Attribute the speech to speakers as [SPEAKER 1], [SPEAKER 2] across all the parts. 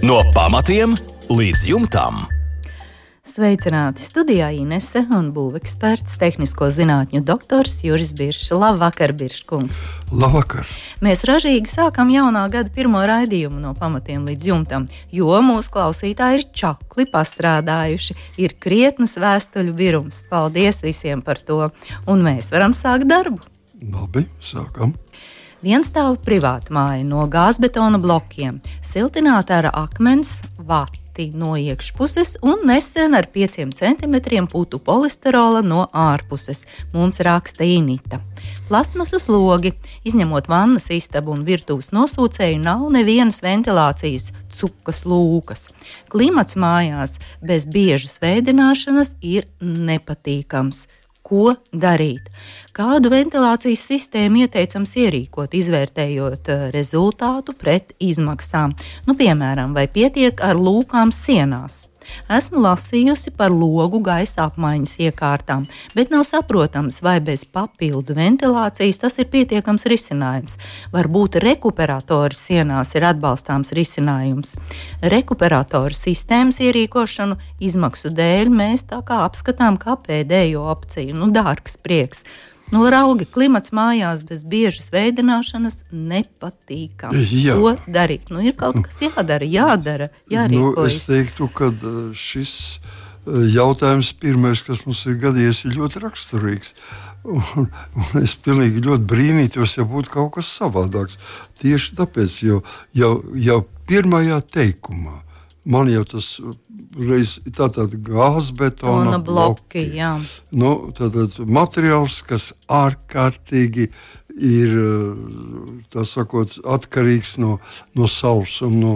[SPEAKER 1] No pamatiem līdz jumtam.
[SPEAKER 2] Sveicināti studijā Inese un būveksperts, tehnisko zinātņu doktors Juris Biršs. Labvakar, Birškungs!
[SPEAKER 3] Labvakar!
[SPEAKER 2] Mēs ražīgi sākam jaunā gada pirmo raidījumu no pamatiem līdz jumtam, jo mūsu klausītāji ir čakli pastrādājuši, ir krietnas vēstuļu birums. Paldies visiem par to! Un mēs varam sākt darbu.
[SPEAKER 3] Labi, sākam.
[SPEAKER 2] Vienstāvu privāta māja no gāzbetona blokiem, siltināta ar akmens vati no iekšpuses un nesen ar 5 centimetriem putu polisterola no ārpuses. Mums raksta Inita. Plastmasas logi, izņemot vannas istabu un virtuves nosūcēju, nav nevienas ventilācijas cukas lūkas. Klimats mājās bez biežas veidināšanas ir nepatīkams. Ko darīt? Kādu ventilācijas sistēmu ieteicams ierīkot, izvērtējot rezultātu pret izmaksām? Piemēram, vai pietiek ar lūkām sienās? Esmu lasījusi par logu gaisa apmaiņas iekārtām, bet nav saprotams, vai bez papildu ventilācijas tas ir pietiekams risinājums. Varbūt rekuperatori sienās ir atbalstāms risinājums. Rekuperatoru sistēmas ierīkošanu izmaksu dēļ mēs tā kā apskatām kā pēdējo opciju. Dārgs prieks. Raugi, klimats mājās bez biežas veidināšanas nepatīkams.
[SPEAKER 3] Jā.
[SPEAKER 2] Ko darīt? Ir kaut kas jādara, jārīkojas.
[SPEAKER 3] Es teiktu, ka šis jautājums pirmais, kas mums ir gadījies, ir ļoti raksturīgs. Un es pilnīgi ļoti brīnītos, ja būtu kaut kas savādāks. Tieši tāpēc, jau pirmajā teikumā man jau tas reiz tātad gāzbetona bloki.
[SPEAKER 2] Jā.
[SPEAKER 3] Tātad materiāls, kas ārkārtīgi ir, tā sakot, atkarīgs no sausuma,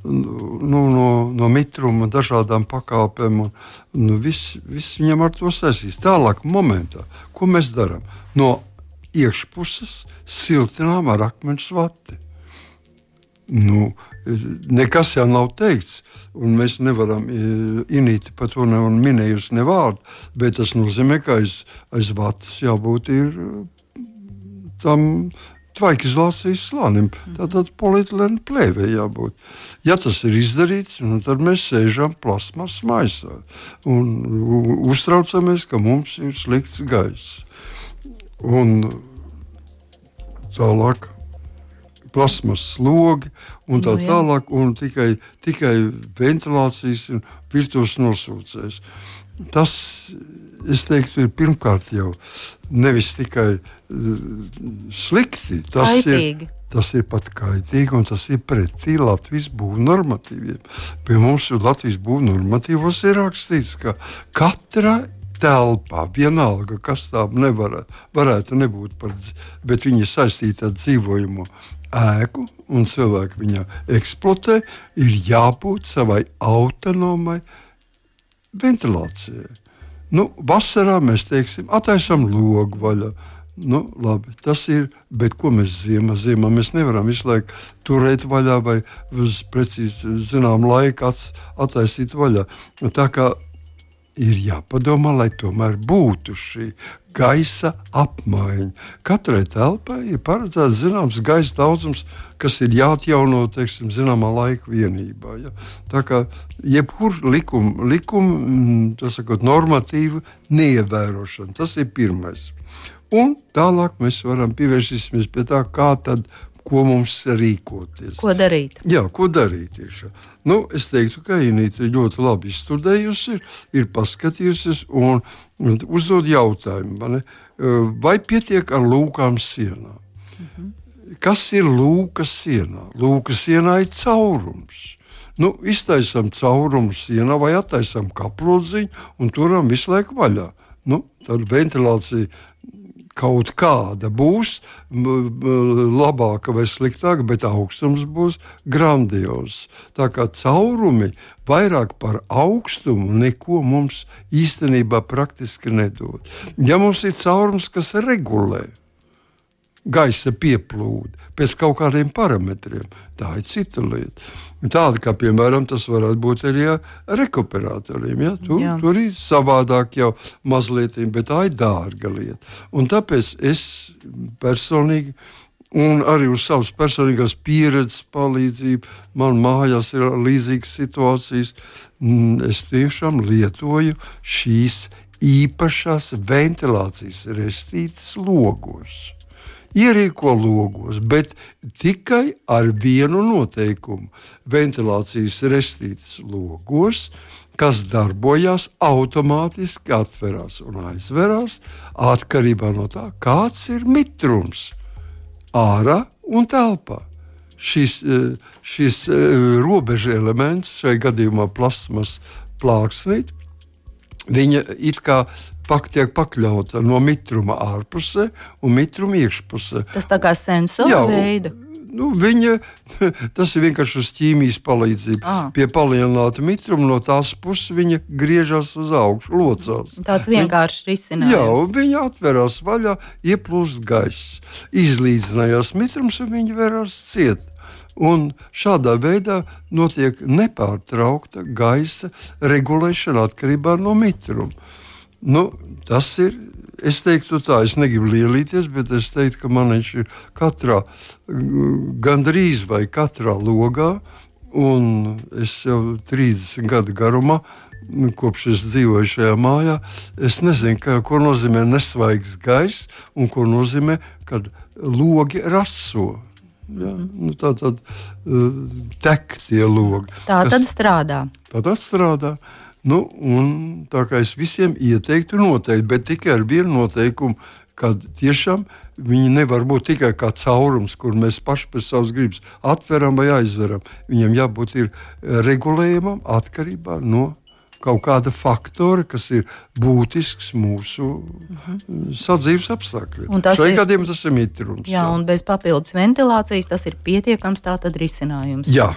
[SPEAKER 3] no mitruma, dažādām pakāpēm. Viss viņam ar to saistīs. Tālāk momentā, ko mēs darām? No iekšpuses siltinām ar akmens vati. Nekas jau nav teikts, un mēs nevaram Inīti par to minējusi ne vārdu, bet tas nozīmē, ka aiz vatas jābūt ir tam tvaikizlācijas slānim, tātad polietilēna plēvē jābūt. Ja tas ir izdarīts, tad mēs sēžam plasmas maisā un uztraucamies, ka mums ir slikts gaiss. Un tālāk plasmas slogi un tā tālāk, un tikai ventilācijas un virtuves nosūcējs. Tas, es teiktu, ir pirmkārt jau nevis tikai slikti, tas ir pat kaitīgi, un tas ir pretī Latvijas būvnormatīviem. Pie mums Latvijas būvnormatīvos ir rakstīts, ka katra telpā, vienalga, kas tā varētu nebūt, bet viņa saistīta ar dzīvojumu ēku un cilvēku viņā eksploatē, ir jābūt savai autonomai ventilācijai. Vasarā mēs teiksim, attaisam logu vaļā. Labi, tas ir, bet ko mēs ziemā mēs nevaram visu laiku turēt vaļā vai uz precīzi zinām laiku attaisīt vaļā. Tā kā ir jāpadomā, lai tomēr būtu šī gaisa apmaiņa. Katrai telpai ir paredzēts zināms gaisa daudzums, kas ir jāatjauno, teiksim, zināmā laika vienībā. Ja? Tā kā jebkur likuma, tā sakot, normatīva neievērošana. Tas ir pirmais. Un tālāk mēs varam pievērsties pie tā, ko mums rīkoties.
[SPEAKER 2] Ko darīt?
[SPEAKER 3] Jā, ko darīt tieši. Es teiktu, ka Inīte ļoti labi izstudējusi, ir paskatījusies un uzdod jautājumu, vai pietiek ar lūkām sienā? Kas ir lūka sienā? Lūka sienā ir caurums. Iztaisam caurumu sienā vai attaisam kaplodziņu un turam visu laiku vaļā. Tad ventilācija kaut kāda būs, labāka vai sliktāka, bet augstums būs grandios. Tā kā caurumi vairāk par augstumu neko mums īstenībā praktiski nedod. Ja mums ir caurums, kas regulē gaisa pieplūdi pēc kaut kādiem parametriem, tā ir cita lieta. Tāda, kā piemēram, tas varētu būt arī rekuperatoriem. Ja? Tur ir savādāk jau mazliet, bet tā ir dārga lieta. Un tāpēc es personīgi Un arī uz savas personīgās pieredzes palīdzību. Man mājās ir līdzīgas situācijas. Es tiešām lietoju šīs īpašās ventilācijas restītes logos. Ierīko logos, bet tikai ar vienu noteikumu. Ventilācijas restītes logos, kas darbojās automātiski atverās un aizverās atkarībā no tā, kāds ir mitrums ārā un telpā. Šis robeža elements, šai gadījumā plasmas plāksnīt, viņa it kā tiek pakļauta no mitruma ārpusē un mitruma iekšpusē.
[SPEAKER 2] Tas tā kā sensora veida?
[SPEAKER 3] Tas ir vienkārši uz ķīmijas palīdzību. Pie palielināta mitruma no tās puses viņa griežas uz augšu, locās.
[SPEAKER 2] Tāds vienkāršs risinājums.
[SPEAKER 3] Jā, viņa atverās vaļā, ieplūst gaiss. Izlīdzinājās mitrums un viņa verās ciet. Un šādā veidā notiek nepārtraukta gaisa regulēšana atkarībā no mitruma. Tas ir, es teiktu tā, es negribu lielīties, bet es teiktu, ka man viņš ir katrā, gandrīz vai katrā logā, un es jau 30 gadu garumā, kopš es dzīvoju šajā mājā, es nezinu, ko nozīmē nesvaigs gaiss un ko nozīmē, kad logi raso. Ja? Tātad tek tie logi.
[SPEAKER 2] Tātad strādā.
[SPEAKER 3] Tātad strādā. Un tā kā es visiem ieteiktu noteikti, bet tikai ar vienu noteikumu, kad tiešām viņi nevar būt tikai kā caurums, kur mēs paši pēc savas gribas atveram vai aizveram. Viņam jābūt ir regulējumam atkarībā no kaut kāda faktora, kas ir būtisks mūsu sadzīves apstākļiem. Šai gadījumā tas ir mitrums.
[SPEAKER 2] Jā, un bez papildus ventilācijas tas ir pietiekams tātad risinājums.
[SPEAKER 3] Jā.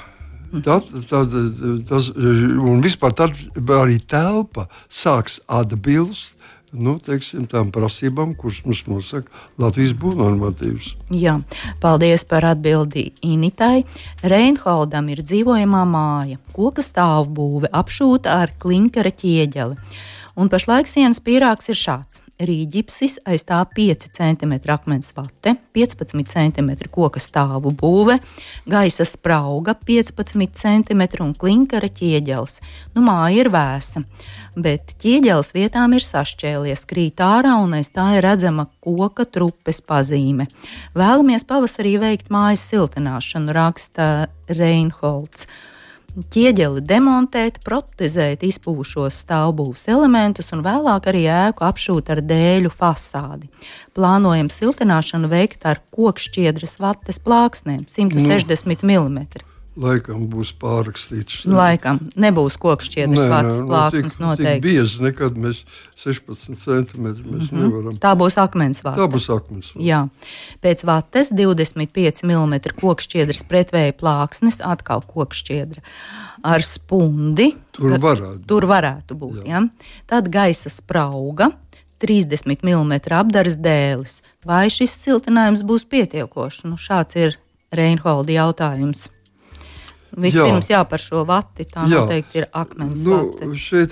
[SPEAKER 3] Un vispār tad arī telpa sāks atbilst tām prasībām, kuras mums nosaka Latvijas būvnormatīvs.
[SPEAKER 2] Jā, paldies par atbildi Initai. Reinholdam ir dzīvojamā māja, koka stāvbūve apšūta ar klinkera ķieģeli. Un pašlaik sienas pīrāgs ir šāds. Rīģipsis, aiz tā 5 cm akmens vate, 15 cm koka stāvu būve, gaisa sprauga 15 cm un klinkera ķieģelis. Māja ir vēsa, bet ķieģelis vietām ir sašķēlies, krīt ārā un aiz tā ir redzama koka trupes pazīme. Vēlamies pavasarī veikt mājas siltināšanu, raksta Reinholds. Ķieģeli demontēt, protezēt izpūšos stāvbūves elementus un vēlāk arī ēku apšūt ar dēļu fasādi. Plānojam siltināšanu veikt ar kokšķiedras vates plāksnēm 160 mm.
[SPEAKER 3] Laikam būs pārrakstīts.
[SPEAKER 2] Laikam nebūs kokšķiedras vates plāksnes noteikti.
[SPEAKER 3] Tik biezi nekad mēs 16 cm mēs nevaram.
[SPEAKER 2] Tā būs akmens vate.
[SPEAKER 3] Tā būs akmens vate.
[SPEAKER 2] Jā. Pēc vates 25 mm kokšķiedras pretvēja plāksnes, atkal kokšķiedra ar spundi. Tur varētu būt. Jā. Tad gaisa sprauga. 30 mm apdares dēlis. Vai šis siltinājums būs pietiekošs? Šāds ir Reinholda jautājums. Vispirms par šo vati, tā noteikti ir akmens vate.
[SPEAKER 3] Šeit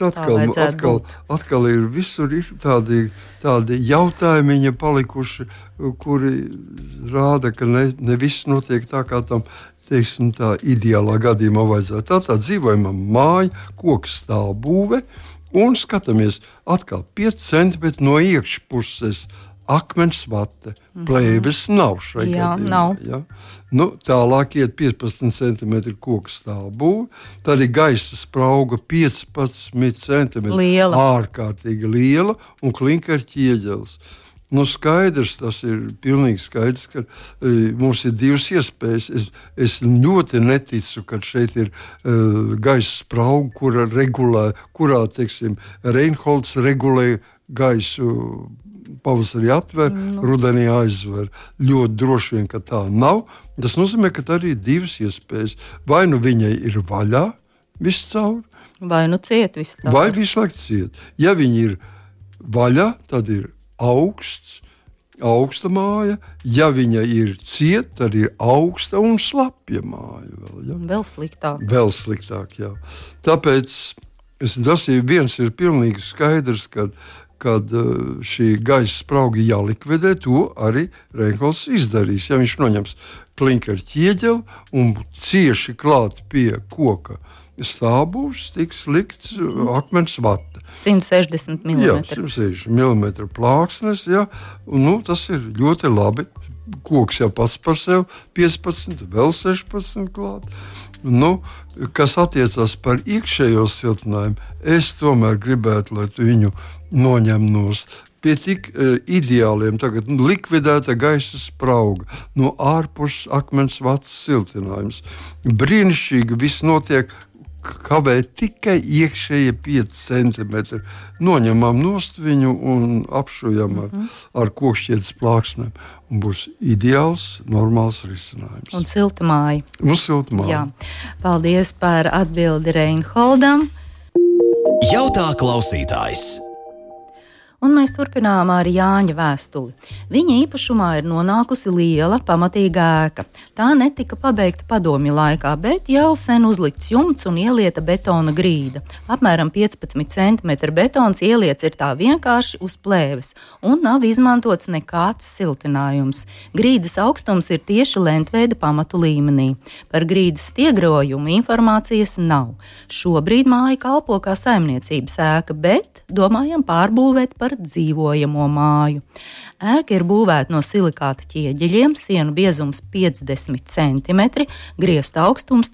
[SPEAKER 3] atkal ir visur ir tādi jautājumi palikuši, kuri rāda, ka ne viss notiek tā, kā tam, teiksim, tā ideālā gadījumā vajadzētu. Tā dzīvojama māja, koka stāvbūve, un skatāmies atkal 5 cm no iekšpuses. Akmens vate, plēves nav šai gadījumā.
[SPEAKER 2] Nav.
[SPEAKER 3] Ja? Tālāk iet 15 cm koka stāvbūve, tad ir gaisa sprauga 15 cm.
[SPEAKER 2] Liela.
[SPEAKER 3] Ārkārtīgi liela un klinkera ķieģelis. Skaidrs, tas ir pilnīgi skaidrs, ka mums ir divas iespējas. Es ļoti neticu, ka šeit ir gaisa sprauga, kurā, teiksim, Reinholds regulē gaisu pavasarī atver, rudenī aizver. Ļoti droši vien, ka tā nav. Tas nozīmē, ka tā arī ir divas iespējas. Vai viņai ir vaļā viss caur,
[SPEAKER 2] vai ciet viss caur.
[SPEAKER 3] Vai visu laiku ciet. Ja viņi ir vaļā, tad ir augsta māja. Ja viņa ir ciet, tad ir augsta un slapja māja.
[SPEAKER 2] Vēl sliktāk.
[SPEAKER 3] Vēl sliktāk, jā. Tāpēc tas ir pilnīgi skaidrs, ka kad šī gaisa sprauga jālikvidē, to arī Reinholds izdarīs. Ja viņš noņems klinkeru ķieģeli un cieši klāt pie koka stāvbūs, tiks likts akmens vata.
[SPEAKER 2] 160 mm.
[SPEAKER 3] Jā, 160 mm plāksnes, jā. Un, tas ir ļoti labi. Koks jau pats par sevi 15, vēl 16 klāt. Kas attiecas par iekšējo siltinājumu, es tomēr gribētu, lai tu viņu noņem nost. Pie tik ideāliem tagad likvidēta gaisa sprauga, no ārpuses akmens vats siltinājums. Brīnišķīgi viss notiek, kavē tikai iekšējie 5 centimetri. Noņemam nost viņu un apšujam ar kokšķietes plāksnēm. Un būs ideāls, normāls risinājums.
[SPEAKER 2] Un silta māja.
[SPEAKER 3] Jā.
[SPEAKER 2] Paldies par atbildi Reinholdam.
[SPEAKER 1] Jautā klausītājs.
[SPEAKER 2] Un mēs turpinām ar Jāņa vēstuli. Viņa īpašumā ir nonākusi liela, pamatīga ēka. Tā netika pabeigta padomju laikā, bet jau sen uzlikts jumts un ielieta betona grīda. Apmēram 15 cm betons ieliets ir tā vienkārši uz plēves, un nav izmantots nekāds siltinājums. Grīdas augstums ir tieši lentveida pamatu līmenī. Par grīdas stiegrojumu informācijas nav. Šobrīd māja kalpo kā saimniecības ēka, bet domājam pārbūvēt par dzīvojamo māju. Ēka ir būvēta no silikāta ķieģeļiem, sienu biezums 50 cm, griezta augstums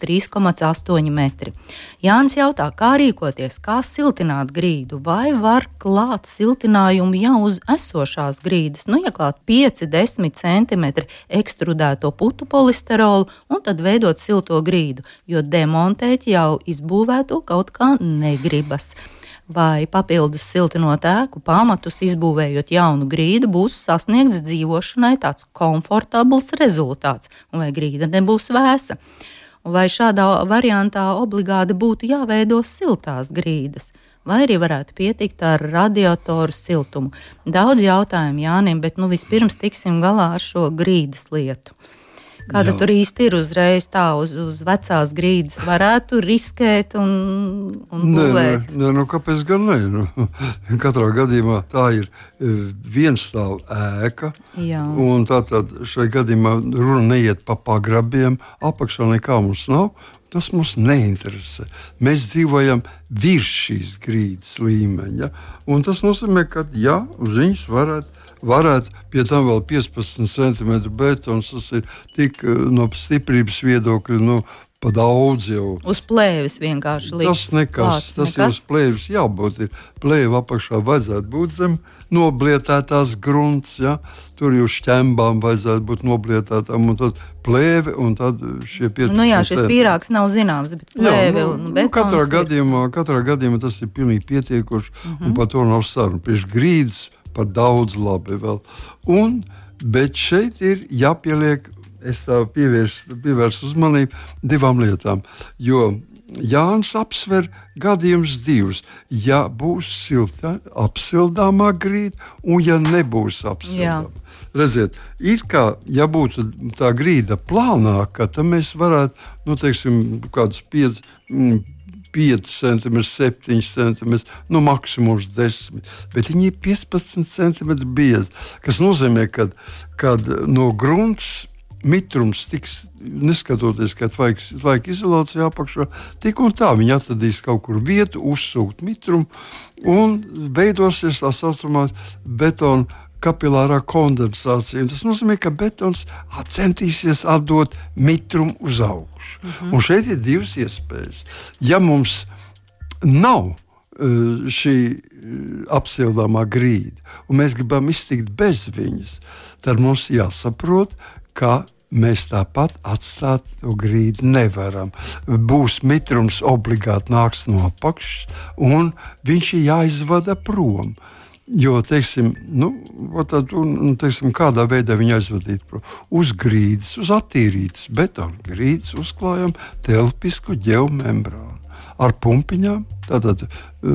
[SPEAKER 2] 3,8 metri. Jānis jautā, kā rīkoties, kā siltināt grīdu, vai var klāt siltinājumu jau uz esošās grīdas, ieklāt 5-10 cm ekstrudēto putu polisterolu un tad veidot silto grīdu, jo demontēt jau izbūvēto kaut kā negribas. Vai papildus siltinot ēku pamatus, izbūvējot jaunu grīdu, būs sasniegts dzīvošanai tāds komfortabls rezultāts, un vai grīda nebūs vēsa. Vai šādā variantā obligāti būtu jāveido siltās grīdas, vai arī varētu pietikt ar radiatoru siltumu. Daudz jautājumu Jānim, bet vispirms tiksim galā ar šo grīdas lietu. Kāda tur īsti ir uzreiz tā uz vecās grīdas? Varētu riskēt un būvēt?
[SPEAKER 3] Nē, kāpēc gan ne? Katrā gadījumā tā ir vienstāvu ēka.
[SPEAKER 2] Jā.
[SPEAKER 3] Un tātad šai gadījumā runa neiet pa pagrabiem, apakšā nekā mums nav. Tas mums neinteresē. Mēs dzīvojam virs šīs grīdas līmeņa. Un tas nozīmē, ka uz viņas varētu pie tam vēl 15 cm betons. Tas ir tik no stiprības viedokļa, pa daudz jau.
[SPEAKER 2] Uz plēves vienkārši likt.
[SPEAKER 3] Tas nekas. Tas jau uz plēves jābūt. Plēve apakšā vajadzētu būt zem noblietētās grunts. Ja? Tur jau šķembām vajadzētu būt noblietētām. Un tad plēve un tad šie 15
[SPEAKER 2] šis pīrāgs nav zināms, bet plēve un betons.
[SPEAKER 3] Katrā gadījumā tas ir pilnīgi pietiekoši. Un par to nav saruna. Priekš grīdas par daudz labi vēl. Bet šeit ir jāpieliek. Es tā pievērsu uzmanību 2 lietām, jo Jānis apsver gadījums 2. Ja būs apsildāmā grīda un ja nebūs apsildāmā. Redziet, it kā, ja būtu tā grīda plānāka, tad mēs varētu, kādus 5 cm, 7 cm, maksimums 10. Bet viņi ir 15 cm biezi, kas nozīmē, ka no grunts mitrums tiks, neskatoties, ka vajag izolācija apakšā, tik un tā viņi atradīs kaut kur vietu, uzsūkt mitrumu un veidosies tā saucamā betona kapilārā kondensācija. Tas nozīmē, ka betons centīsies atdot mitrumu uz augšu. Un šeit ir 2 iespējas. Ja mums nav šī apsildāmā grīda, un mēs gribam iztikt bez viņas, tad mums jāsaprot, ka mēs tāpat atstāt to grīdu nevaram. Būs mitrums obligāti nāks no apakšas, un viņš ir jāizvada prom. Jo, kādā veidā viņi aizvadīt prom? Uz grīdas, uz attīrītas betona grīdas uzklājam telpisku ģeomembrānu. Ar pumpiņām, tātad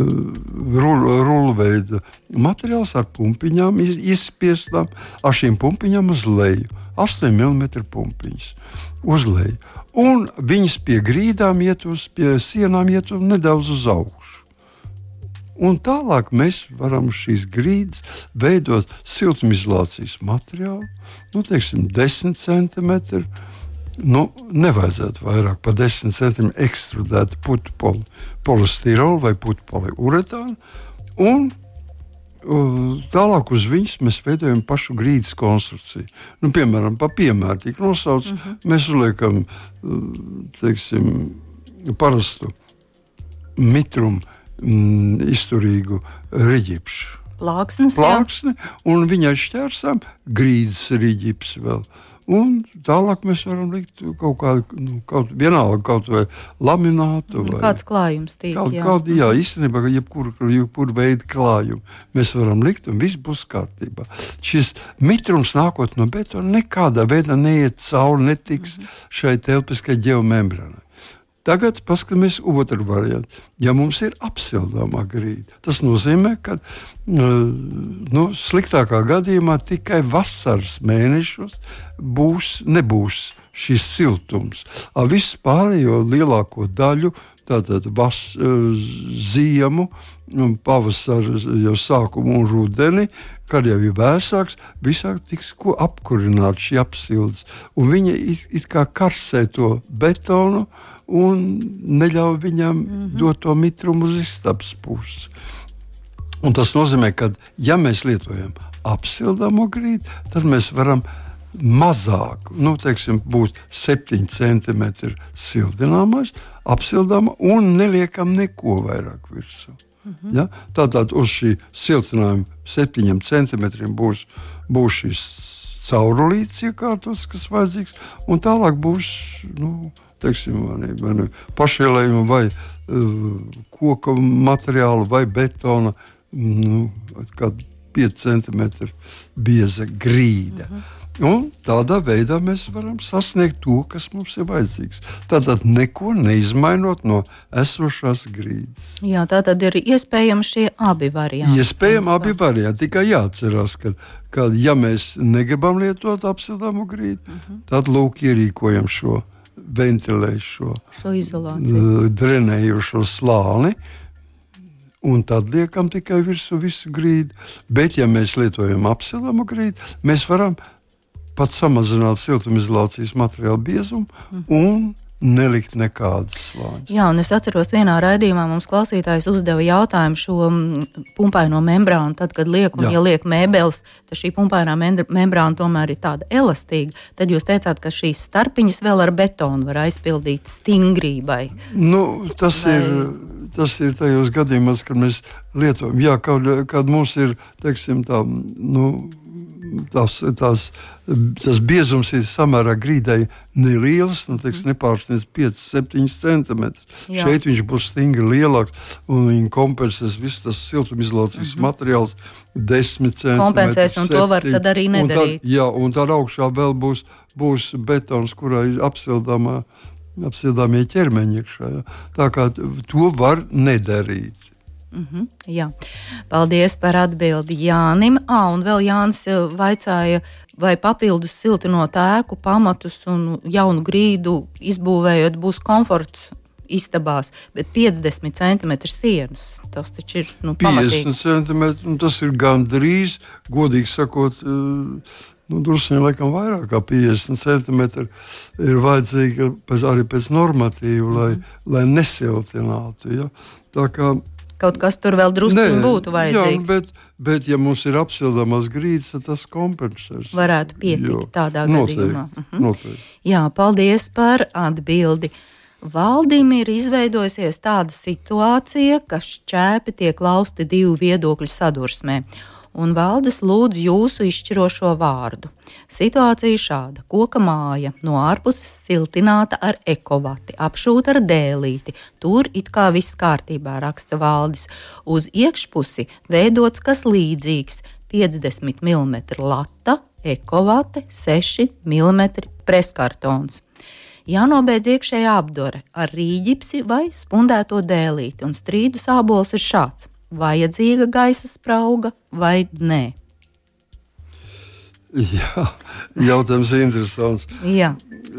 [SPEAKER 3] rulveida materiāls ar pumpiņām izspiestām, ar šīm pumpiņām uz leju. 8 mm pumpiņas uz leju. Un viņas pie grīdām pie sienām iet nedaudz uz augšu. Un tālāk mēs varam uz šīs grīdas veidot siltumizolācijas materiālu, 10 centimetri. Nevajadzētu vairāk par 10 centimetriem ekstrudētu putu polistirolu vai putu poliuretānu. Un tālāk uz viņas mēs veidojam pašu grīdas konstrukciju. Piemēram, piemēru tika nosauc, mēs uzliekam parastu mitrumu izturīgu reģipšu. Plāksni, un viņai šķērsām grīdas reģips vēl. Un tālāk mēs varam likt kaut vai laminātu.
[SPEAKER 2] Kāds klājums tīk,
[SPEAKER 3] īstenībā, jebkuru veidu klājumu mēs varam likt, un viss būs kārtībā. Šis mitrums nākot no betona nekādā veidā neiet cauri, netiks šai telpiskai ģeomembrānai. Tagad paskatāmies otru variantu. Ja mums ir apsildāmā grīda, tas nozīmē, ka sliktākā gadījumā tikai vasaras mēnešos nebūs šis siltums. Viss pārējo lielāko daļu, tātad ziemu, pavasara jau sākumu un rudeni, kad jau ir vēsāks, visāk tiks apkurināt šī apsildes. Un viņa it kā karsē to betonu un neļauj viņam dot to mitrumu uz istabas pusi. Un tas nozīmē, ka, ja mēs lietojam apsildāmo grīdu, tad mēs varam mazāk, būt 7 centimetri sildināmais, apsildāma un neliekam neko vairāk virsū. Ja? Tātad uz šī siltinājuma 7 centimetriem būs šis caurulīts iekārtots, kas vajadzīgs, un tālāk būs, pašielējuma vai koka materiāla vai betona, kāda 5 centimetri bieza grīda. Un tādā veidā mēs varam sasniegt to, kas mums ir vajadzīgs. Tātad neko neizmainot no esošās grīdas.
[SPEAKER 2] Jā, tātad ir iespējami šie abi varianti.
[SPEAKER 3] Tikai jāatcerās, ka ja mēs negribam lietot apsildāmu grīdu, tad ierīkojam šo ventilējušo,
[SPEAKER 2] izolāciju,
[SPEAKER 3] drenējušo slāni, un tad liekam tikai virsū visu grīdu. Bet, ja mēs lietojam apsildāmu grīdu, mēs varam pat samazināt siltumizolācijas materiālu biezumu un nelikt nekādas slāņas.
[SPEAKER 2] Jā, un es atceros, vienā raidījumā mums klausītājs uzdeva jautājumu šo pumpaino membrānu, tad, kad liek, un ja liek mēbeles, tad šī pumpainā membrāna tomēr ir tāda elastīga. Tad jūs teicāt, ka šīs starpiņas vēl ar betonu var aizpildīt stingrībai.
[SPEAKER 3] Tas ir tajos gadījumos, kad mēs lietojam. Jā, kad mums ir, tas biezums ir samērā grīdai neliels, nepārsniedz 5-7 centimetrus. Šeit viņš būs stingri lielāks, un viņi kompensēs visu tas siltumizolācijas materiāls 10 centimetrus.
[SPEAKER 2] Kompensēs, un to var tad arī nedarīt.
[SPEAKER 3] Un tad augšā vēl būs betons, kurā ir apsildāmie ķermeņi iekšā. Tā kā to var nedarīt.
[SPEAKER 2] Jā. Paldies par atbildi Jānim. Un vēl Jānis vaicāja, vai papildus siltinot ēku pamatus un jaunu grīdu izbūvējot būs komforts istabās, bet 50 centimetri sienas. Tas taču ir pamatīgi.
[SPEAKER 3] 50 centimetri, un tas ir gandrīz, godīgi sakot, drusku laikam vairāk kā 50 centimetri ir vajadzīgi arī pēc normatīva, lai nesiltinātu. Ja? Tā kā
[SPEAKER 2] kaut kas tur vēl drusku būtu vajadzīgs.
[SPEAKER 3] Jā, bet ja mums ir apsildāmās grīdas, tad tas kompensēs.
[SPEAKER 2] Varētu pietikt tādā gadījumā.
[SPEAKER 3] Noteikti.
[SPEAKER 2] Jā, paldies par atbildi. Valdim ir izveidojusies tāda situācija, ka šķēpi tiek lausti divu viedokļu sadursmē. Un valdes lūdz jūsu izšķirošo vārdu. Situācija šāda. Koka māja no ārpuses siltināta ar ekovati, apšūta ar dēlīti. Tur it kā viss kārtībā, raksta Valdis. Uz iekšpusi veidots kas līdzīgs. 50 mm lata, ekovate, 6 mm preskartons. Jānobeidz iekšējā apdore ar rīģipsi vai spundēto dēlīti. Un strīdu sābols ir šāds. Vajadzīga gaisa sprauga vai nē?
[SPEAKER 3] Jā, jautājums ir interesants.
[SPEAKER 2] Jā.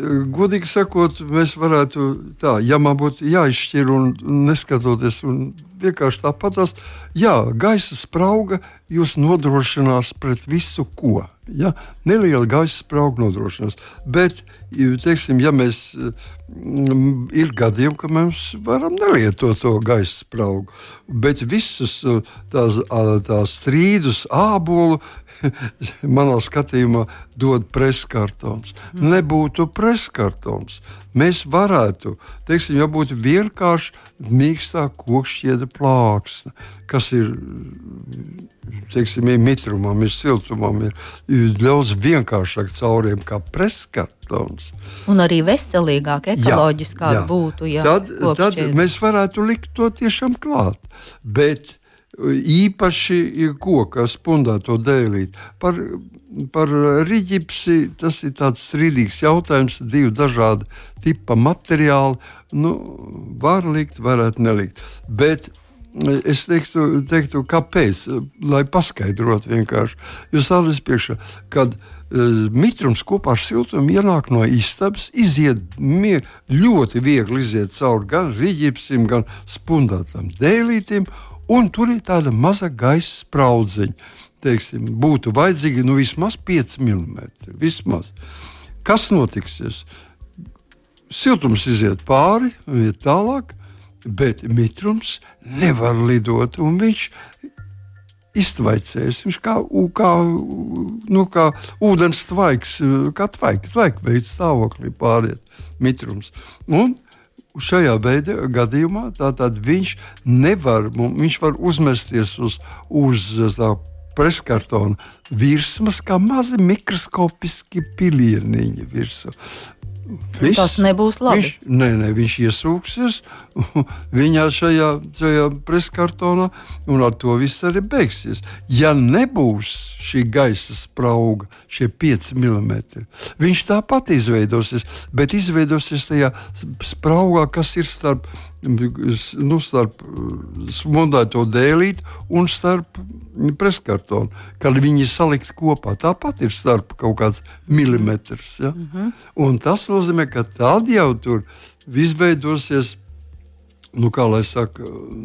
[SPEAKER 3] Godīgi sakot, mēs varētu tā, ja man būtu jāizšķir un neskatoties un vienkārši tāpatās. Jā, gaisa sprauga jūs nodrošinās pret visu, ko. Ja? Neliela gaisa sprauga nodrošinās. Bet, teiksim, ja mēs ir gadījumi, ka mēs varam nelietot to gaisa spraugu, bet visus tās strīdus, ābolu, manā skatījumā, dod preskartons. Nebūtu preskartons. Mēs varētu, teiksim, ja būtu vienkārši mīkstā kokšķiedra plāksne, kas ir, teiksim, ir mitrumam, ir siltumam, ir daudz vienkāršāk cauriem kā preskartons.
[SPEAKER 2] Un arī veselīgāk, ekoloģiskāk būtu, ja
[SPEAKER 3] tad mēs varētu likt to tiešām klāt. Bet īpaši koka spundāto dēlīt. Par riģipsi tas ir tāds strīdīgs jautājums, divi dažādi tipa materiāli. Var likt, varētu nelikt. Bet es teiktu, kāpēc? Lai paskaidrotu vienkārši. Jūs stāties priekšā, kad mitrums kopā ar siltumu ienāk no istabas, ļoti viegli iziet cauri gan riģipsim, gan spundātam dēlītim, un tur ir tāda maza gaisa spraudziņa. Teiksim, būtu vajadzīgi vismaz 5 mm. Vismaz. Kas notiksies? Siltums iziet pāri, iet tālāk, bet mitrums nevar lidot, un viņš iztvaicēs. Viņš kā ūdens tvaiks, kā tvaika stāvoklī pāriet mitrums. Un šajā gadījumā tātad viņš var uzmesties uz tā preskartona virsmas kā mazi mikroskopiski pilieniņi virsū.
[SPEAKER 2] Tas nebūs labi.
[SPEAKER 3] Viņš iesūksies viņā šajā preskartonā, un ar to viss arī beigsies. Ja nebūs šī gaisa sprauga, šie 5 mm, viņš tāpat izveidosies, bet izveidosies tajā spraugā, kas ir starp smundāto dēlīti un starp preskartonu. Kad viņi salikt kopā, tāpat ir starp kaut kāds milimetrs. Ja? Un tas nozīmē, ka tad jau tur izveidosies, kā lai saka,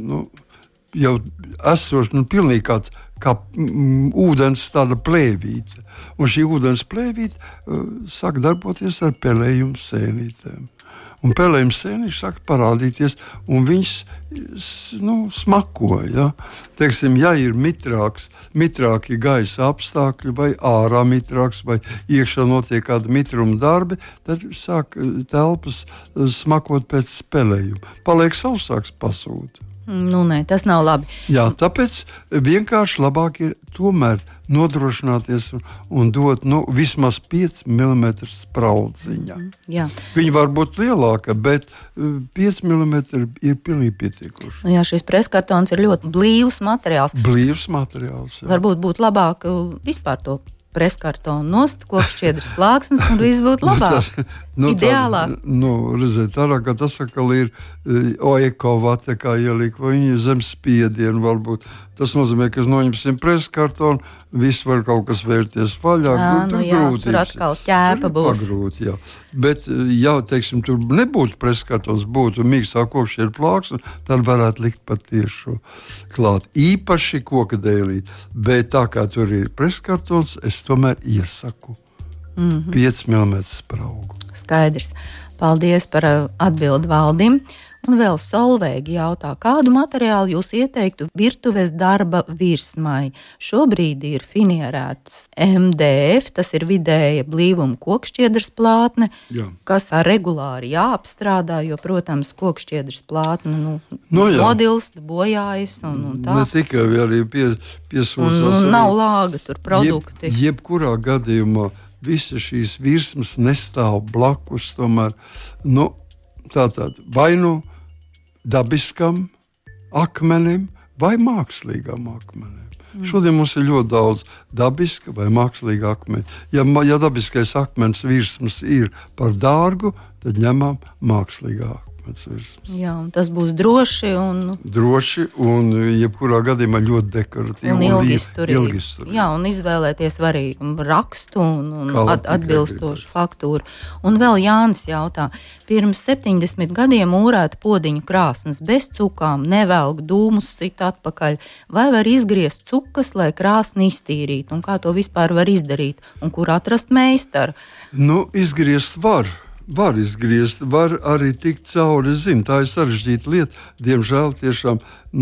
[SPEAKER 3] jau esoši pilnīgi kā ūdens tāda plēvīte. Un šī ūdens plēvīte sāk darboties ar pelējumu sēnītēm. Un pelējuma sēniņš sāk parādīties, un viņš smako. Ja? Teiksim, ja ir mitrāki gaisa apstākļi, vai ārā mitrāks, vai iekšā notiek kāda mitruma darbi, tad sāk telpas smakot pēc pelējuma. Paliek sausāks, pasūta.
[SPEAKER 2] Nē, tas nav labi.
[SPEAKER 3] Jā, tāpēc vienkārši labāk ir tomēr nodrošināties un dot vismaz 5 mm spraudziņa.
[SPEAKER 2] Jā.
[SPEAKER 3] Viņa var būt lielāka, bet 5 mm ir pilnīgi pietiekoši.
[SPEAKER 2] Jā, šis preskartons ir ļoti blīvs materiāls.
[SPEAKER 3] Jā.
[SPEAKER 2] Varbūt būtu labāk vispār to preskartonu nost, kokšķiedras plāksnes, un viss būtu labāk. Ideālāk.
[SPEAKER 3] Redziet, tā kā tas atkal ir oekovate, kā ieliek, vai viņa zem spiedienu varbūt. Tas nozīmē, ka noņemsim preskartonu, viss var kaut kas vērties vaļā.
[SPEAKER 2] Tur atkal ķēpa būs.
[SPEAKER 3] Pagrūti, jā. Bet, ja, teiksim, tur nebūtu preskartons, būtu mīkstā kokšķiedra plāksne, tad varētu likt pat tieši klāt. Īpaši koka dēlīt. Bet tā kā tur ir preskartons, es tomēr iesaku 5 mm spraugu.
[SPEAKER 2] Skaidrs. Paldies par atbildi Valdim. Un vēl Solveigi jautā, kādu materiālu jūs ieteiktu virtuves darba virsmai? Šobrīd ir finierēts MDF, tas ir vidēja blīvuma kokšķiedras plātne, kas regulāri jāapstrādā, jo, protams, kokšķiedras plātne nodilst, bojājas un tā.
[SPEAKER 3] Ne tikai arī piesūcās.
[SPEAKER 2] Un nav lāga tur produkti.
[SPEAKER 3] Jebkurā gadījumā visa šīs virsmas nestāv blakus, tomēr, tātad vai dabiskam akmenim vai mākslīgam akmenim. Šodien mums ir ļoti daudz dabiska vai mākslīga akmeņa. Ja dabiskais akmens virsmas ir par dārgu, tad ņemam mākslīgā akmens virsmas.
[SPEAKER 2] Jā, un tas būs droši
[SPEAKER 3] un jebkurā gadījumā ļoti dekoratīvi
[SPEAKER 2] un ilgisturīgi. Jā, un izvēlēties var arī rakstu un atbilstošu faktūru. Un vēl Jānis jautā, pirms 70 gadiem mūrēta podiņu krāsnes bez cukām, nevelk dūmus sit atpakaļ, vai var izgriezt cukas, lai krāsni iztīrītu, un kā to vispār var izdarīt, un kur atrast meistaru?
[SPEAKER 3] Izgriezt var izgriezt, var arī tikt cauri, tā ir sarežģīta lieta. Diemžēl tiešām,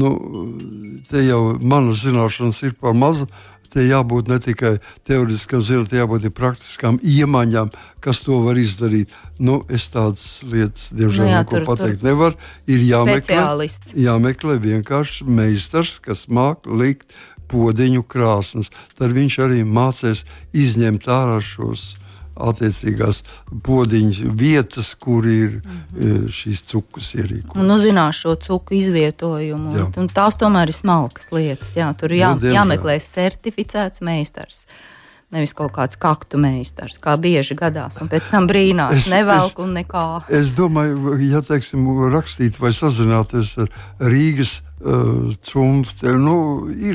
[SPEAKER 3] te jau manas zināšanas ir par mazu, te jābūt ne tikai teoretiskām zināšanām, te jābūt praktiskām iemaņām, kas to var izdarīt. Es tādas lietas, diemžēl, neko pateikt nevaru. Ir jāmeklē vienkārši meistars, kas māk likt podiņu krāsnes. Tad viņš arī mācēs izņemt ārā šos attiecīgās podiņas vietas, kur ir šīs cukas ierīkotas.
[SPEAKER 2] Un uzzinās šo cuku izvietojumu. Un tās tomēr ir smalkas lietas. Jā, tur jāmeklē certificēts meistars. Nevis kaut kāds kaktu meistars, kā bieži gadās, un pēc tam brīnās, nevelk un nekā.
[SPEAKER 3] Es domāju, ja, teiksim, rakstīt vai sazināties ar Rīgas cumdu, ir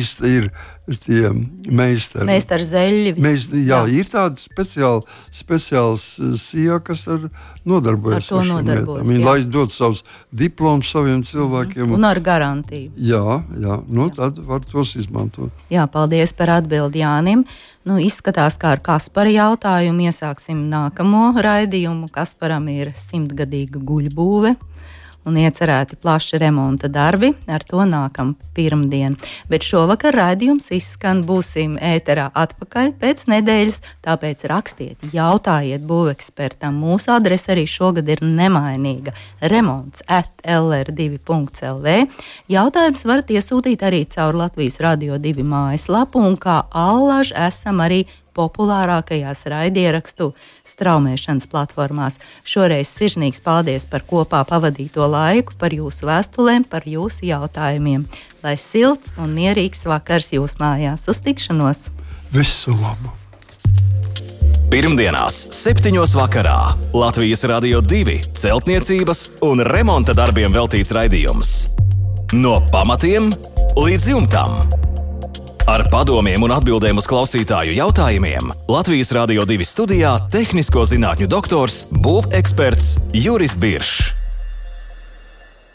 [SPEAKER 3] tie meistari.
[SPEAKER 2] Meistari zeļļi.
[SPEAKER 3] Ir tādi speciāls sija, kas nodarbojas ar šīm lietām. Viņi lai dod savus diplomus saviem cilvēkiem.
[SPEAKER 2] Un ar garantiju.
[SPEAKER 3] Jā, tad var tos izmantot.
[SPEAKER 2] Jā, paldies par atbildi Jānim. Izskatās, kā ar Kaspara jautājumu iesāksim nākamo raidījumu. Kasparam ir 100-gadīga guļbūve un iecerēti plaši remonta darbi. Ar to nākam pirmdien. Bet šovakar raidījums izskan, būsim ēterā atpakaļ pēc nedēļas, tāpēc rakstiet, jautājiet būvekspertam. Mūsu adrese arī šogad ir nemainīga – remonts@lr2.lv. Jautājums varat iesūtīt arī caur Latvijas Radio 2 mājaslapu, un kā allaž esam arī populārākajās raidierakstu straumēšanas platformās. Šoreiz sirsnīgs paldies par kopā pavadīto laiku, par jūsu vēstulēm, par jūsu jautājumiem. Lai silts un mierīgs vakars jūs mājās. Uz tikšanos!
[SPEAKER 3] Visu labu!
[SPEAKER 1] Pirmdienās 7. vakarā Latvijas Radio 2 celtniecības un remonta darbiem veltīts raidījums. No pamatiem līdz jumtam. Ar padomiem un atbildēm uz klausītāju jautājumiem Latvijas Radio 2 studijā tehnisko zinātņu doktors, būveksperts Juris Biršs.